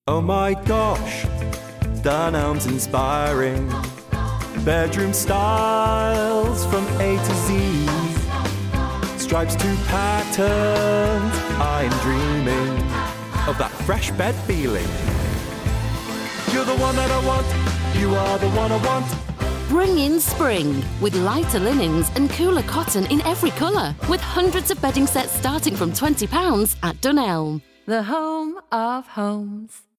Oh my gosh, Dunelm's inspiring. Bedroom styles from A to Z. Stripes to patterns, I am dreaming of that fresh bed feeling. You're the one that I want, you are the one I want. Bring in spring with lighter linens and cooler cotton in every colour, with hundreds of bedding sets starting from £20 at Dunelm, the home of homes.